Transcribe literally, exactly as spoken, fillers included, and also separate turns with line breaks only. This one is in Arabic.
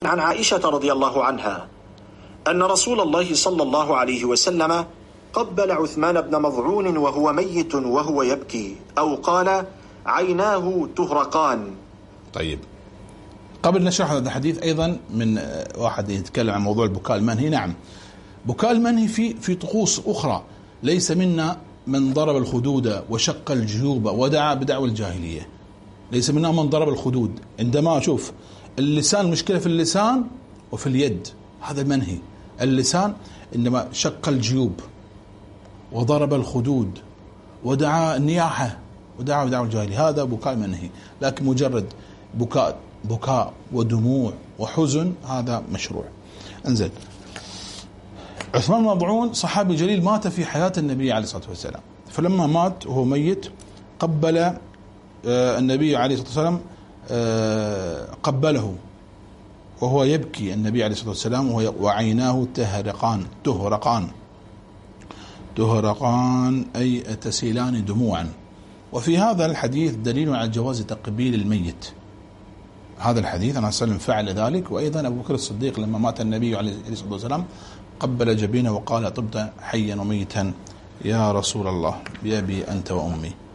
عن عائشة رضي الله عنها أن رسول الله صلى الله عليه وسلم قبل عثمان بن مظعون وهو ميت وهو يبكي، أو قال عيناه تهرقان.
طيب، قبل نشرح هذا الحديث أيضا من واحد يتكلم عن موضوع البكاء المنهي. نعم، بكاء المنهي في في طقوس أخرى. ليس منا من ضرب الخدود وشق الجيوب ودعا بدعوى الجاهلية. ليس منا من ضرب الخدود. عندما أشوف اللسان، مشكلة في اللسان وفي اليد، هذا المنهي. اللسان عندما شق الجيوب وضرب الخدود ودعا النياحة ودعا بدعوى الجاهلية، هذا بكاء منهي. لكن مجرد بكاء بكاء ودموع وحزن هذا مشروع. انزل، عثمان بن مظعون صحابي جليل مات في حياة النبي عليه الصلاة والسلام، فلما مات وهو ميت قبل النبي عليه الصلاة والسلام، قبله وهو يبكي النبي عليه الصلاة والسلام وعيناه تهرقان تهرقان تهرقان أي تسيلان دموعا. وفي هذا الحديث دليل على جواز تقبيل الميت. هذا الحديث أنا سلم فعل ذلك. وأيضا أبو بكر الصديق لما مات النبي عليه الصلاة والسلام قبل جبينه وقال طبت حيا وميتا يا رسول الله بأبي أنت وأمي.